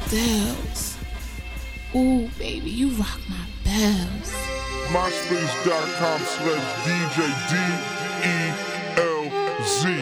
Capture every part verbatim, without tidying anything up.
Dells. Ooh, baby, you rock my bells. MySpace.com slash DJ D E L Z.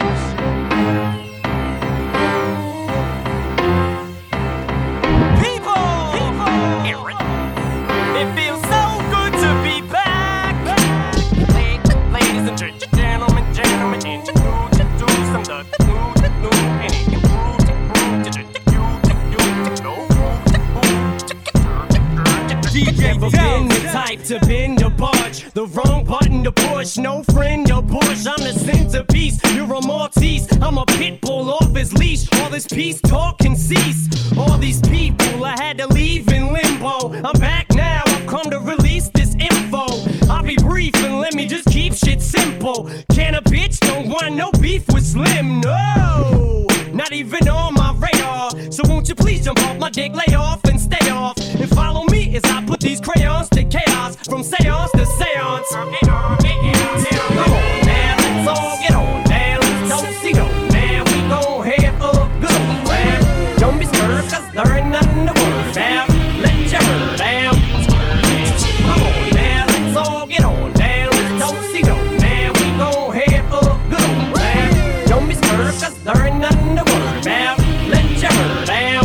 Never been the type to bend or budge, the wrong button to push, no friend or bush. I'm the centerpiece, you're a Maltese, I'm a pit bull off his leash. All this peace talk can cease. All these people I had to leave in limbo. I'm back now, I've come to release this info. I'll be brief and let me just keep shit simple. Can a bitch don't want no beef with Slim? No, not even on my radar. So won't you please jump off my dick, lay off and stay off, and follow me as I put these crayons to chaos, from seance to seance. Come on now, let's all get on down. Don't see no man, we gon' have a good old laugh. Don't be scared, cause there ain't nothing to worry about. Let your hair down. Come on now, let's all get on down. Don't see no man, we gon' have a good old laugh. Don't be scared, cause there ain't nothing to worry about. Let your hair down.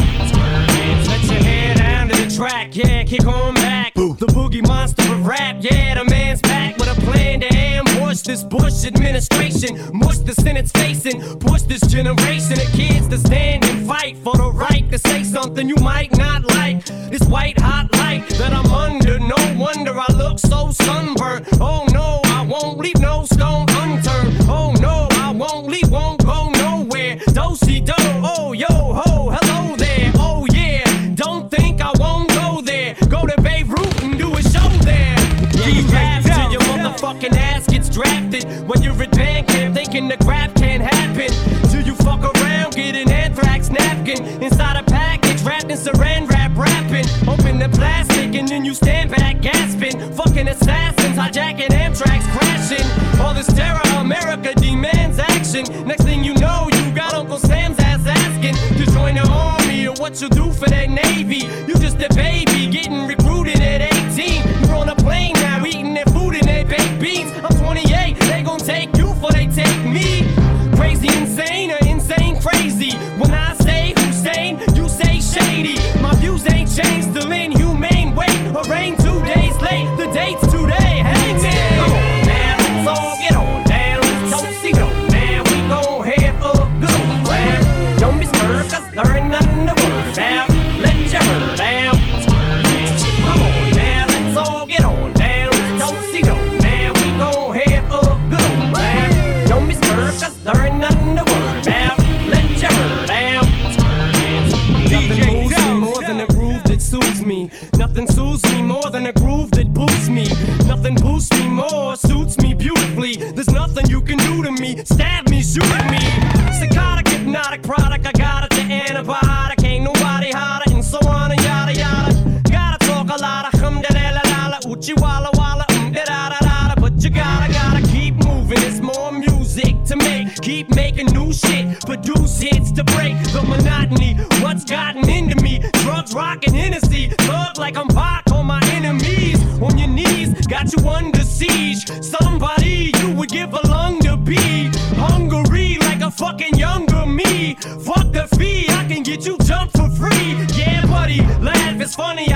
Let your hair down to the track, yeah, kick on back. Boo. The boogie monster of rap, yeah, the man's back with a plan to ambush this Bush administration, mush the Senate's facing, push this generation of kids to stand and fight for the right to say something you might not like. This white hot light that I'm under, no wonder I look so sunburned. Oh no, I won't leave no stone unturned. Oh no, I won't leave, won't go nowhere. Do-si-do, oh yo ho, hello there. Oh yeah, don't think I won't go there. Go to Beirut and do a show there. Yeah, you have till your motherfucking ass gets drafted. When you're at band camp thinking the crap can't happen, till you fuck around, get an anthrax napkin inside a package wrapped in saran wrap, rapping. Open the plastic and then you stand back gasping. Fucking assassins hijacking Amtrak's crashing. All this terror, America demands action. Next thing you know, you got Uncle Sam's ass asking to join the army or what you do for that Navy. You just a baby getting recruited at eighteen. You're on a plane now eating their food and their baked beans. I'm twenty-eight, they gon' take you for they take me. Crazy insane or insane crazy. When I say Hussein, you say shady. My views ain't changed, still inhumane. Wait, arraign two days late, the date's today. Hey man, come on now, let's all get on down. Don't see no man, we gon' have a good old laugh. Don't be scared, cause there ain't nothing to worry about. Let your hair down. Come on now, let's all get on down. Don't see no man, we gon' have a good old laugh. Don't be scared, cause there ain't nothing to worry about. Let your hair down. Nothing moves me more than a groove that soothes me. Nothing soothes me more than a groove that boosts me. Nothing boosts me more, suits me beautifully. There's nothing you can do to me. Stab me, shoot me. Psychotic, hypnotic product, I got it, the antibiotic. Ain't nobody hotter, and so on and yada yada. Gotta talk a lot of hum da da la la la, uchi walla walla um da da da da. But you gotta gotta keep moving. There's more music to make. Keep making new shit, produce hits to break the monotony. What's gotten into me? Drugs, rock, and Hennessy. Thug like I'm Pac on my enemies. On your knees, got you under siege. Somebody you would give a lung to be. Hungry like a fucking younger me. Fuck the fee, I can get you jumped for free. Yeah, buddy, laugh, it's funny.